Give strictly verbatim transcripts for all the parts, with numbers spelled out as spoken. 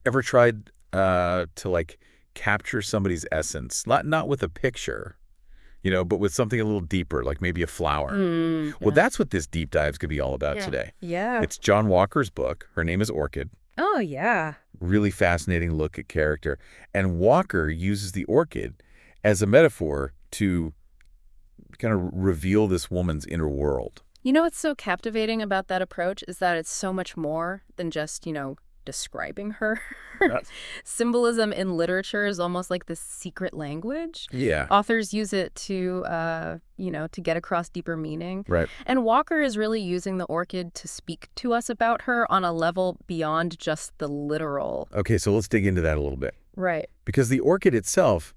Ever tried uh, to like capture somebody's essence? Not not with a picture, you know, but with something a little deeper, like maybe a flower. Mm, Well, yeah. that's what this deep dive is going to be all about Yeah. today. Yeah. It's John Walker's book. Her name is Orchid. Oh, yeah. Really fascinating look at character. And Walker uses the orchid as a metaphor to kind of reveal this woman's inner world. You know what's so captivating about that approach is that it's so much more than just, you know, describing her. Yes. Symbolism in literature is almost like this secret language. Yeah. Authors use it to, uh, you know, to get across deeper meaning. Right. And Walker is really using the orchid to speak to us about her on a level beyond just the literal. Okay, so let's dig into that a little bit. Right. Because the orchid itself,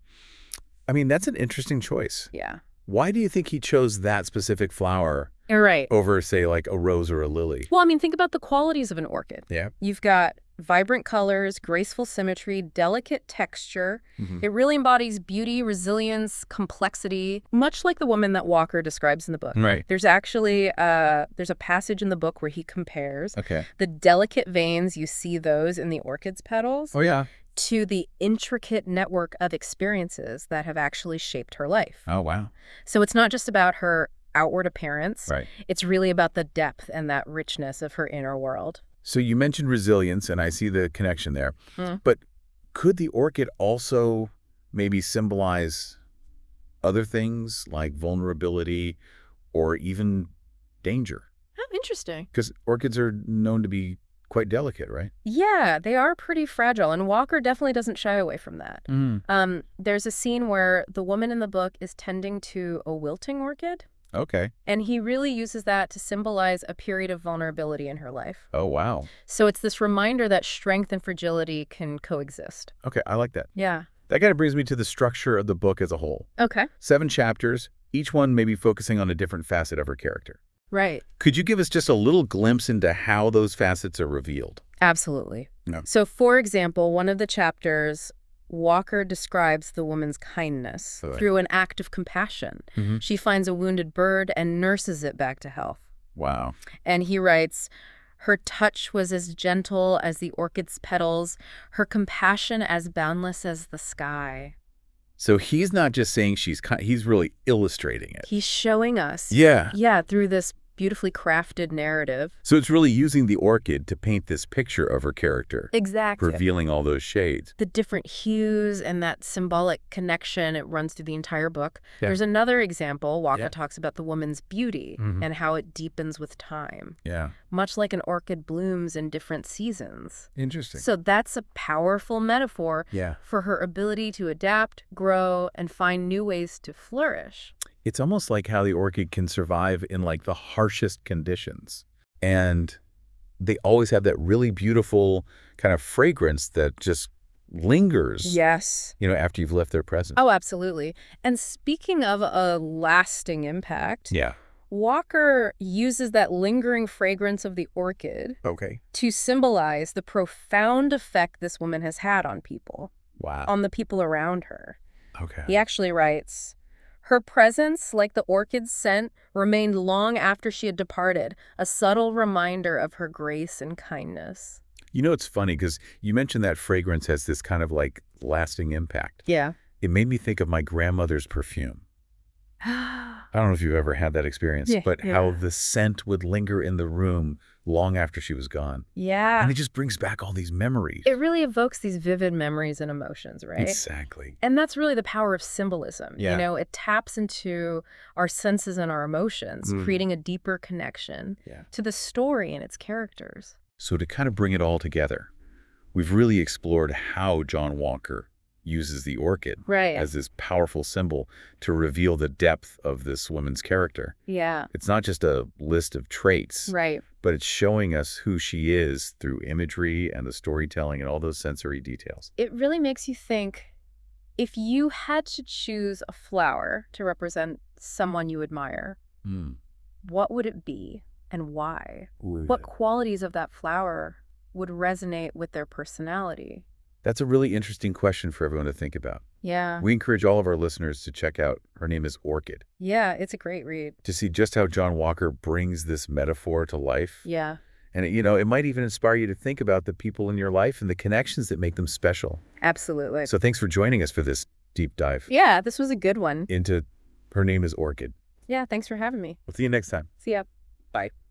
I mean, that's an interesting choice. Yeah. Why do you think he chose that specific flower You're right. over, say, like a rose or a lily? Well, I mean, think about the qualities of an orchid. Yeah. You've got vibrant colors, graceful symmetry, delicate texture. Mhm. It really embodies beauty, resilience, complexity, much like the woman that Walker describes in the book. Right. There's actually uh, there's a passage in the book where he compares Okay. the delicate veins, you see those in the orchid's petals, Oh, yeah. to the intricate network of experiences that have actually shaped her life. Oh, wow. So it's not just about her outward appearance. Right. It's really about the depth and that richness of her inner world. So you mentioned resilience, and I see the connection there. Mm. But could the orchid also maybe symbolize other things like vulnerability or even danger? Oh, interesting. Because orchids are known to be quite delicate, right? Yeah, they are pretty fragile, and Walker definitely doesn't shy away from that. Mm. Um, there's a scene where the woman in the book is tending to a wilting orchid, Okay. and he really uses that to symbolize a period of vulnerability in her life. Oh, wow. So it's this reminder that strength and fragility can coexist. Okay, I like that. Yeah. That kind of brings me to the structure of the book as a whole. Okay. Seven chapters, each one maybe focusing on a different facet of her character. Right. Could you give us just a little glimpse into how those facets are revealed? Absolutely. No. So, for example, one of the chapters, Walker describes the woman's kindness Right. through an act of compassion. Mm-hmm. She finds a wounded bird and nurses it back to health. Wow. And he writes, her touch was as gentle as the orchid's petals, her compassion as boundless as the sky. So he's not just saying she's kind, he's really illustrating it. He's showing us, Yeah. yeah, through this beautifully crafted narrative. So it's really using the orchid to paint this picture of her character, Exactly. revealing all those shades. The different hues and that symbolic connection, it runs through the entire book. Yeah. There's another example. Walker Yeah. talks about the woman's beauty Mhm. and how it deepens with time, Yeah. much like an orchid blooms in different seasons. Interesting. So that's a powerful metaphor Yeah. for her ability to adapt, grow, and find new ways to flourish. It's almost like how the orchid can survive in like the harshest conditions. And they always have that really beautiful kind of fragrance that just lingers, Yes. you know, after you've left their presence. Oh, absolutely. And speaking of a lasting impact, Yeah. Walker uses that lingering fragrance of the orchid Okay. to symbolize the profound effect this woman has had on people, Wow. on the people around her. Okay. He actually writes, her presence, like the orchid's scent, remained long after she had departed, a subtle reminder of her grace and kindness. You know, it's funny because you mentioned that fragrance has this kind of like lasting impact. Yeah. It made me think of my grandmother's perfume. I don't know if you've ever had that experience, Yeah, but yeah. how the scent would linger in the room long after she was gone. Yeah. And it just brings back all these memories. It really evokes these vivid memories and emotions, right? Exactly. And that's really the power of symbolism. Yeah. You know, it taps into our senses and our emotions, Mm. creating a deeper connection Yeah. to the story and its characters. So to kind of bring it all together, we've really explored how John Walker uses the orchid Right. as this powerful symbol to reveal the depth of this woman's character. Yeah. It's not just a list of traits, Right. but it's showing us who she is through imagery and the storytelling and all those sensory details. It really makes you think, if you had to choose a flower to represent someone you admire, Mm. what would it be and why? Ooh. What qualities of that flower would resonate with their personality? That's a really interesting question for everyone to think about. Yeah. We encourage all of our listeners to check out Her Name is Orchid Yeah, it's a great read. to see just how John Walker brings this metaphor to life Yeah. And, you know, it might even inspire you to think about the people in your life and the connections that make them special. Absolutely. So thanks for joining us for this deep dive Yeah, this was a good one. into Her Name is Orchid. Yeah, thanks for having me. We'll see you next time. See ya. Bye.